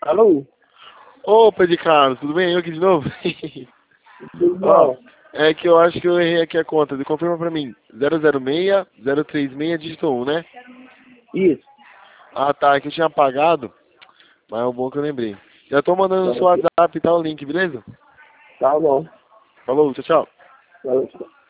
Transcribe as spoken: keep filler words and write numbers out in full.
Alô? Ô, Pedro Carlos, tudo bem? Eu aqui de novo? Tudo Ó, bom? é que eu acho que eu errei aqui a conta. Confirma pra mim. zero zero seis, zero três seis, dígito um, né? Isso. Ah, tá. É que eu tinha apagado, mas é o bom que eu lembrei. Já tô mandando no Tá seu WhatsApp, tá, o link, beleza? Tá bom. Falou, tchau, tchau. Tá bom.